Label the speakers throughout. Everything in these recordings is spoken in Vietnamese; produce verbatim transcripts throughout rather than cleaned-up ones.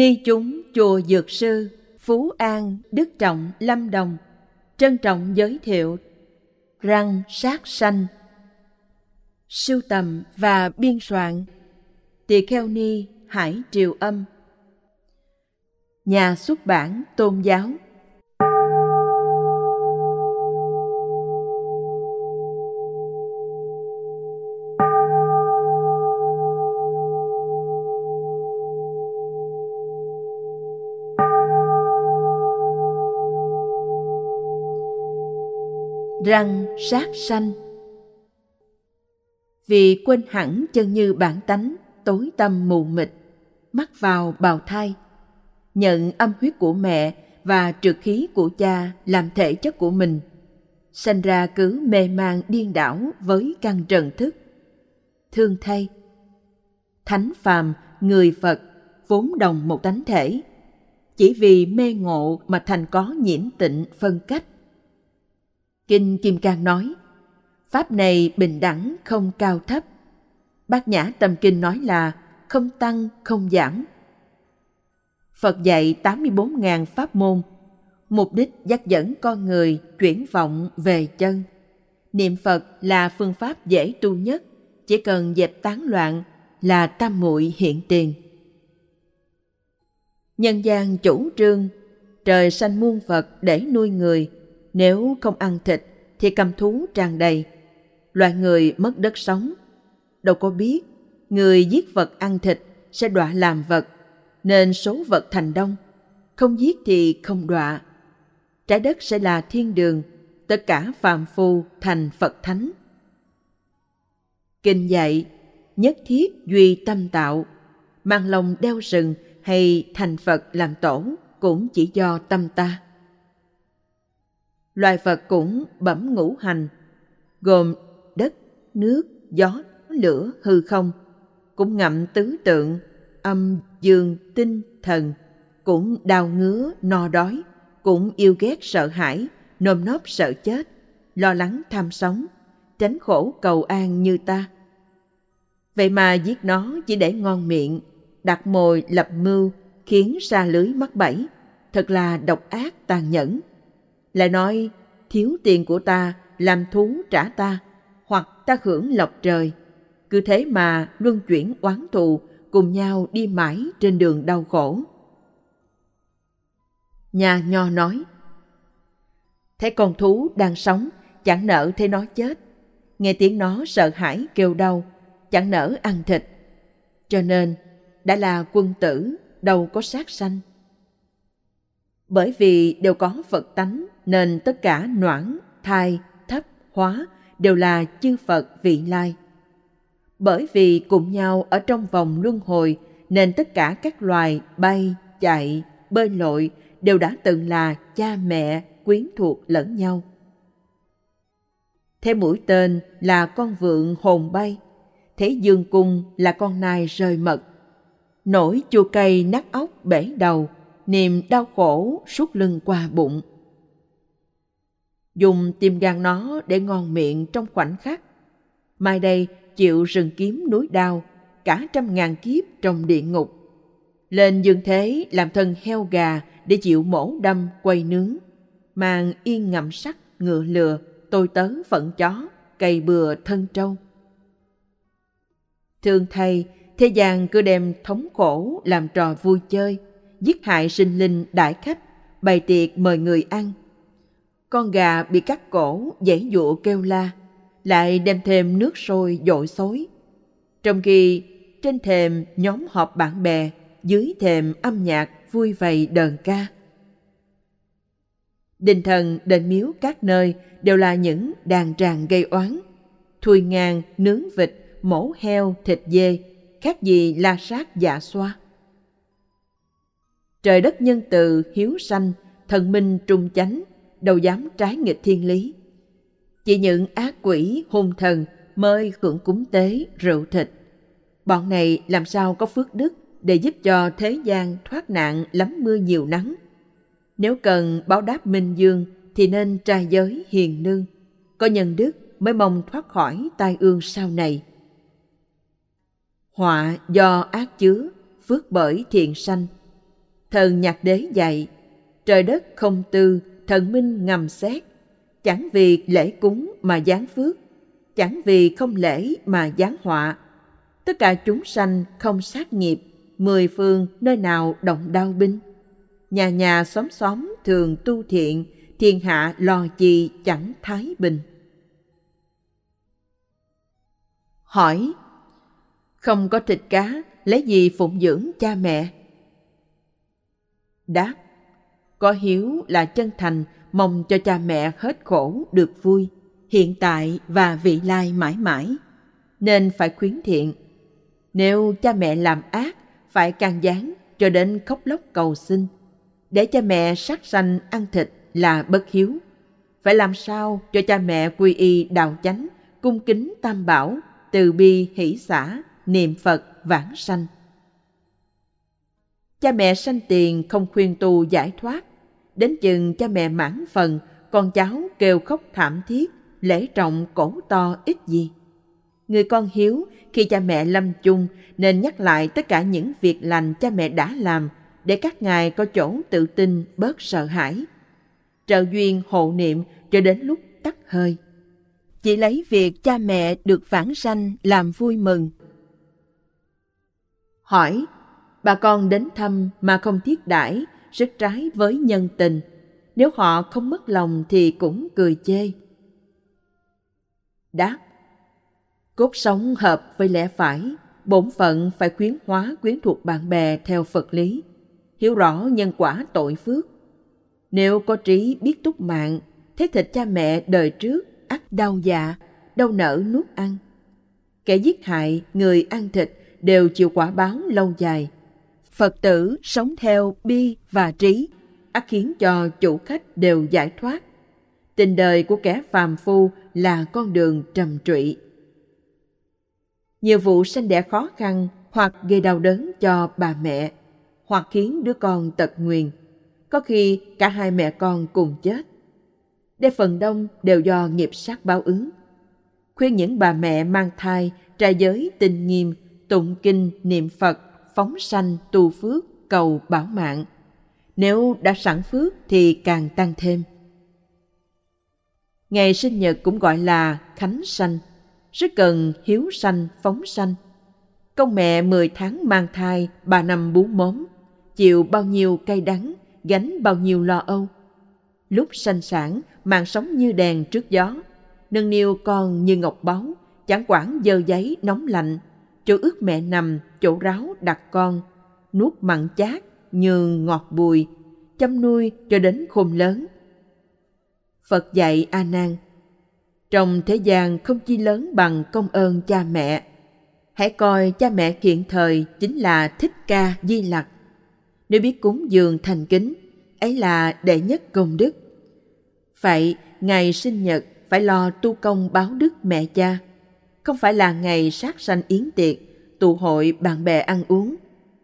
Speaker 1: Ni chúng chùa Dược Sư, Phú An, Đức Trọng, Lâm Đồng trân trọng giới thiệu Răng sát sanh. Sưu tầm và biên soạn Tỳ Kheo Ni Hải Triều Âm. Nhà xuất bản Tôn giáo. Răng sát sanh. Vì quên hẳn chân như bản tánh, tối tăm mù mịt, mắc vào bào thai, nhận âm huyết của mẹ và trượt khí của cha làm thể chất của mình, sanh ra cứ mê man điên đảo với căn trần thức. Thương thay, thánh phàm, người Phật vốn đồng một tánh thể, chỉ vì mê ngộ mà thành có nhiễm tịnh phân cách. Kinh Kim Cang nói, pháp này bình đẳng không cao thấp. Bát Nhã Tâm Kinh nói là không tăng không giảm. Phật dạy tám mươi bốn nghìn pháp môn, mục đích dắt dẫn con người chuyển vọng về chân. Niệm Phật là phương pháp dễ tu nhất, chỉ cần dẹp tán loạn là tam muội hiện tiền. Nhân gian chủ trương trời sanh muôn vật để nuôi người, nếu không ăn thịt thì cầm thú tràn đầy, loài người mất đất sống. Đâu có biết người giết vật ăn thịt sẽ đọa làm vật, nên số vật thành đông, không giết thì không đọa. Trái đất sẽ là thiên đường, tất cả phàm phu thành Phật thánh. Kinh dạy, nhất thiết duy tâm tạo, mang lòng đeo rừng hay thành Phật làm tổ cũng chỉ do tâm ta. Loài Phật cũng bẩm ngũ hành, gồm đất, nước, gió, lửa, hư không, cũng ngậm tứ tượng, âm, dương, tinh, thần, cũng đau ngứa, no đói, cũng yêu ghét sợ hãi, nơm nóp sợ chết, lo lắng tham sống, tránh khổ cầu an như ta. Vậy mà giết nó chỉ để ngon miệng, đặt mồi lập mưu, khiến sa lưới mắc bẫy, thật là độc ác tàn nhẫn. Lại nói, thiếu tiền của ta, làm thú trả ta, hoặc ta hưởng lộc trời. Cứ thế mà luân chuyển oán thù, cùng nhau đi mãi trên đường đau khổ. Nhà Nho nói, thấy con thú đang sống, chẳng nỡ thấy nó chết. Nghe tiếng nó sợ hãi kêu đau, chẳng nỡ ăn thịt. Cho nên, đã là quân tử, đâu có sát sanh. Bởi vì đều có Phật tánh, nên tất cả noãn, thai, thấp, hóa đều là chư Phật vị lai. Bởi vì cùng nhau ở trong vòng luân hồi, nên tất cả các loài bay, chạy, bơi lội đều đã từng là cha mẹ, quyến thuộc lẫn nhau. Thế mũi tên là con vượn hồn bay, thế dương cung là con nai rơi mật. Nổi chua cay nát óc bể đầu, niềm đau khổ suốt lưng qua bụng. Dùng tim gan nó để ngon miệng trong khoảnh khắc. Mai đây chịu rừng kiếm núi đao, cả trăm ngàn kiếp trong địa ngục. Lên dương thế làm thân heo gà để chịu mổ đâm quay nướng. Mang yên ngậm sắt ngựa lừa, tôi tớ phận chó, cày bừa thân trâu. Thương thay, thế gian cứ đem thống khổ làm trò vui chơi, giết hại sinh linh đãi khách, bày tiệc mời người ăn. Con gà bị cắt cổ, giãy giụa kêu la, lại đem thêm nước sôi dội xối. Trong khi trên thềm nhóm họp bạn bè, dưới thềm âm nhạc vui vầy đờn ca. Đình thần, đền miếu các nơi đều là những đàn tràng gây oán. Thui ngang, nướng vịt, mổ heo, thịt dê, khác gì la sát dạ xoa. Trời đất nhân từ, hiếu sanh, thần minh trung chánh, đâu dám trái nghịch thiên lý. Chỉ những ác quỷ, hung thần mới hưởng cúng tế, rượu thịt. Bọn này làm sao có phước đức để giúp cho thế gian thoát nạn lắm mưa nhiều nắng. Nếu cần báo đáp minh dương thì nên trai giới hiền nương, có nhân đức mới mong thoát khỏi tai ương sau này. Họa do ác chứa, phước bởi thiện sanh, Thần Nhạc Đế dạy, trời đất không tư, thần minh ngầm xét, chẳng vì lễ cúng mà giáng phước, chẳng vì không lễ mà giáng họa. Tất cả chúng sanh không sát nghiệp, mười phương nơi nào động đao binh. Nhà nhà xóm xóm thường tu thiện, thiên hạ lo chi chẳng thái bình. Hỏi: không có thịt cá, lấy gì phụng dưỡng cha mẹ? Đáp: có hiếu là chân thành, mong cho cha mẹ hết khổ được vui, hiện tại và vị lai mãi mãi, nên phải khuyến thiện. Nếu cha mẹ làm ác, phải can gián cho đến khóc lóc cầu xin. Để cha mẹ sát sanh ăn thịt là bất hiếu. Phải làm sao cho cha mẹ quy y đạo chánh, cung kính tam bảo, từ bi hỷ xả, niệm Phật vãng sanh. Cha mẹ sanh tiền không khuyên tu giải thoát, đến chừng cha mẹ mãn phần, con cháu kêu khóc thảm thiết, lễ trọng cổ to ít gì. Người con hiếu khi cha mẹ lâm chung nên nhắc lại tất cả những việc lành cha mẹ đã làm, để các ngài có chỗ tự tin, bớt sợ hãi. Trợ duyên hộ niệm cho đến lúc tắt hơi. Chỉ lấy việc cha mẹ được vãng sanh làm vui mừng. Hỏi: bà con đến thăm mà không thiết đãi, rất trái với nhân tình. Nếu họ không mất lòng thì cũng cười chê. Đáp: cốt sống hợp với lẽ phải, bổn phận phải khuyến hóa quyến thuộc bạn bè theo Phật lý, hiểu rõ nhân quả tội phước. Nếu có trí biết túc mạng, thế thịt cha mẹ đời trước ắt đau dạ, đâu nỡ nuốt ăn. Kẻ giết hại, người ăn thịt đều chịu quả báo lâu dài. Phật tử sống theo bi và trí, ắt khiến cho chủ khách đều giải thoát. Tình đời của kẻ phàm phu là con đường trầm trụy. Nhiều vụ sanh đẻ khó khăn hoặc gây đau đớn cho bà mẹ, hoặc khiến đứa con tật nguyền, có khi cả hai mẹ con cùng chết. Đây phần đông đều do nghiệp sát báo ứng. Khuyên những bà mẹ mang thai trai giới tinh nghiêm, tụng kinh niệm Phật, phóng sanh tu phước, cầu bảo mạng. Nếu đã sẵn phước thì càng tăng thêm. Ngày sinh nhật cũng gọi là khánh sanh, rất cần hiếu sanh, phóng sanh. Công mẹ mười tháng mang thai, ba năm bú mớm, chịu bao nhiêu cay đắng, gánh bao nhiêu lo âu. Lúc sanh sản, mạng sống như đèn trước gió, nâng niu con như ngọc báu, chẳng quản dơ giấy nóng lạnh, chỗ ướt mẹ nằm, chỗ ráo đặt con, nuốt mặn chát, nhường ngọt bùi, chăm nuôi cho đến khôn lớn. Phật dạy A Nan: trong thế gian không chi lớn bằng công ơn cha mẹ. Hãy coi cha mẹ hiện thời chính là Thích Ca Di Lặc. Nếu biết cúng dường thành kính, ấy là đệ nhất công đức. Vậy, ngày sinh nhật phải lo tu công báo đức mẹ cha, không phải là ngày sát sanh yến tiệc, tụ hội bạn bè ăn uống.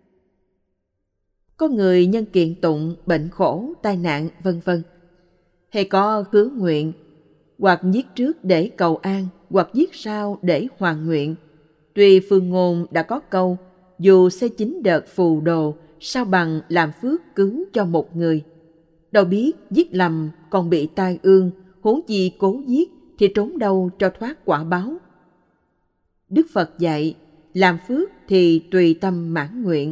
Speaker 1: Có người nhân kiện tụng, bệnh khổ, tai nạn, vân vân, hay có hứa nguyện, hoặc giết trước để cầu an, hoặc giết sau để hoàn nguyện. Tuy phương ngôn đã có câu, dù xây chín đợt phù đồ, sao bằng làm phước cứu cho một người. Đâu biết giết lầm còn bị tai ương, huống chi cố giết thì trốn đâu cho thoát quả báo. Đức Phật dạy, làm phước thì tùy tâm mãn nguyện.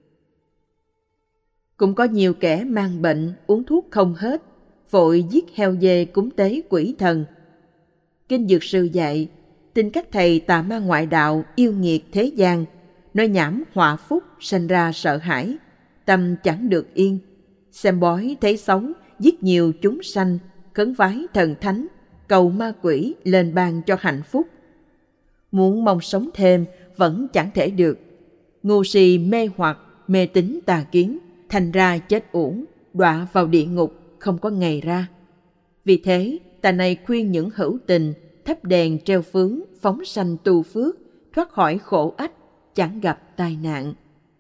Speaker 1: Cũng có nhiều kẻ mang bệnh, uống thuốc không hết, vội giết heo dê cúng tế quỷ thần. Kinh Dược Sư dạy, tin các thầy tà ma ngoại đạo yêu nghiệt thế gian, nói nhảm họa phúc, sanh ra sợ hãi, tâm chẳng được yên. Xem bói thấy xấu, giết nhiều chúng sanh, khấn vái thần thánh, cầu ma quỷ lên ban cho hạnh phúc. Muốn mong sống thêm vẫn chẳng thể được. Ngu si mê hoặc, mê tín tà kiến, thành ra chết uổng, đọa vào địa ngục, không có ngày ra. Vì thế, ta này khuyên những hữu tình thắp đèn treo phướng, phóng sanh tu phước, thoát khỏi khổ ách, chẳng gặp tai nạn.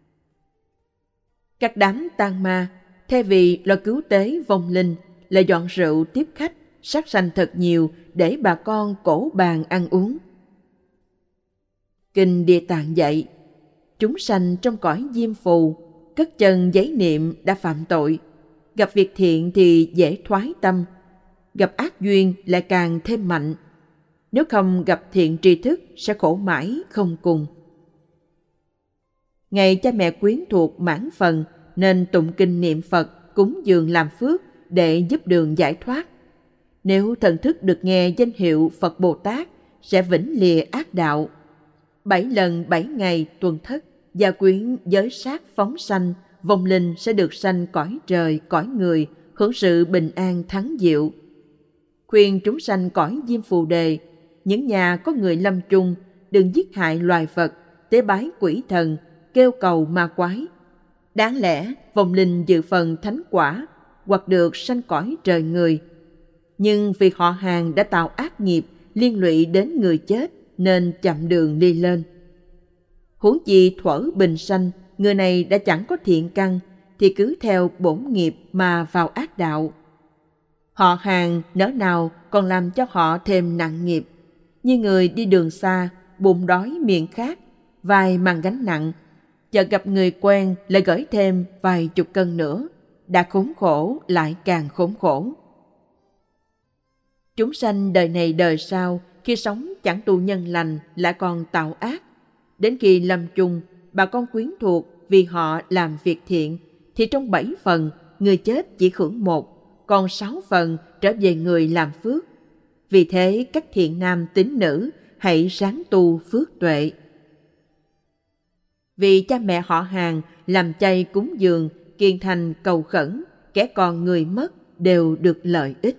Speaker 1: Các đám tang ma, thay vì lo cứu tế vong linh, lại dọn rượu tiếp khách, sát sanh thật nhiều để bà con cổ bàn ăn uống. Kinh Địa Tạng dạy, chúng sanh trong cõi diêm phù, cất chân giấy niệm đã phạm tội, gặp việc thiện thì dễ thoái tâm, gặp ác duyên lại càng thêm mạnh. Nếu không gặp thiện tri thức sẽ khổ mãi không cùng. Ngày cha mẹ quyến thuộc mãn phần nên tụng kinh niệm Phật, cúng dường làm phước để giúp đường giải thoát. Nếu thần thức được nghe danh hiệu Phật Bồ Tát sẽ vĩnh lìa ác đạo. Bảy lần bảy ngày tuần thất, gia quyến giới sát phóng sanh, vong linh sẽ được sanh cõi trời, cõi người, hưởng sự bình an thắng diệu. Khuyên chúng sanh cõi Diêm Phù Đề, những nhà có người lâm chung, đừng giết hại loài vật, tế bái quỷ thần, kêu cầu ma quái. Đáng lẽ vong linh dự phần thánh quả, hoặc được sanh cõi trời người. Nhưng vì họ hàng đã tạo ác nghiệp, liên lụy đến người chết, nên chậm đường đi lên. Huống chi thuở bình sanh, người này đã chẳng có thiện căn, thì cứ theo bổn nghiệp mà vào ác đạo. Họ hàng nỡ nào còn làm cho họ thêm nặng nghiệp, như người đi đường xa, bụng đói miệng khát, vai mang gánh nặng, chợt gặp người quen lại gửi thêm vài chục cân nữa, đã khốn khổ lại càng khốn khổ. Chúng sanh đời này đời sau, khi sống chẳng tu nhân lành lại còn tạo ác. Đến khi lâm chung, bà con quyến thuộc vì họ làm việc thiện, thì trong bảy phần, người chết chỉ hưởng một, còn sáu phần trở về người làm phước. Vì thế các thiện nam tín nữ hãy ráng tu phước tuệ. Vì cha mẹ họ hàng làm chay cúng dường, kiên thành cầu khẩn, kẻ còn người mất đều được lợi ích.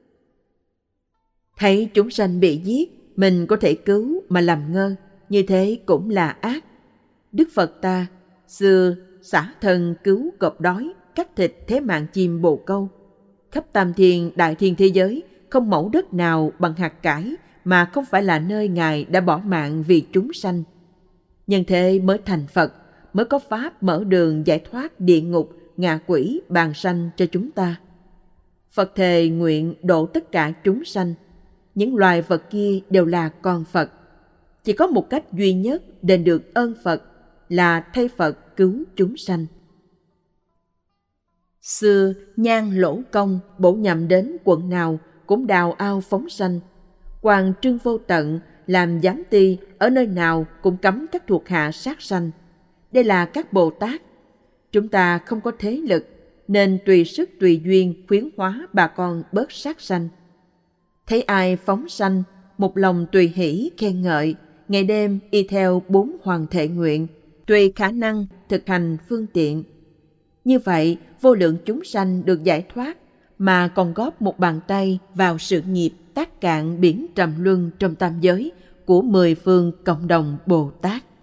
Speaker 1: Thấy chúng sanh bị giết, mình có thể cứu mà làm ngơ, như thế cũng là ác. Đức Phật ta xưa xả thân cứu cọp đói, cắt thịt thế mạng chim bồ câu. Khắp tam thiên đại thiên thế giới, không mẫu đất nào bằng hạt cải mà không phải là nơi Ngài đã bỏ mạng vì chúng sanh. Nhân thế mới thành Phật, mới có pháp mở đường giải thoát địa ngục, ngạ quỷ, bàn sanh cho chúng ta. Phật thề nguyện độ tất cả chúng sanh. Những loài vật kia đều là con Phật. Chỉ có một cách duy nhất đền được ơn Phật là thay Phật cứu chúng sanh. Xưa, Nhan Lỗ Công bổ nhằm đến quận nào cũng đào ao phóng sanh. Hoàng Trương Vô Tận làm giám ty ở nơi nào cũng cấm các thuộc hạ sát sanh. Đây là các Bồ Tát. Chúng ta không có thế lực, nên tùy sức tùy duyên khuyến hóa bà con bớt sát sanh. Thấy ai phóng sanh, một lòng tùy hỷ khen ngợi, ngày đêm y theo bốn hoàng thệ nguyện, tùy khả năng thực hành phương tiện. Như vậy, vô lượng chúng sanh được giải thoát, mà còn góp một bàn tay vào sự nghiệp tác cạn biển trầm luân trong tam giới của mười phương cộng đồng Bồ Tát.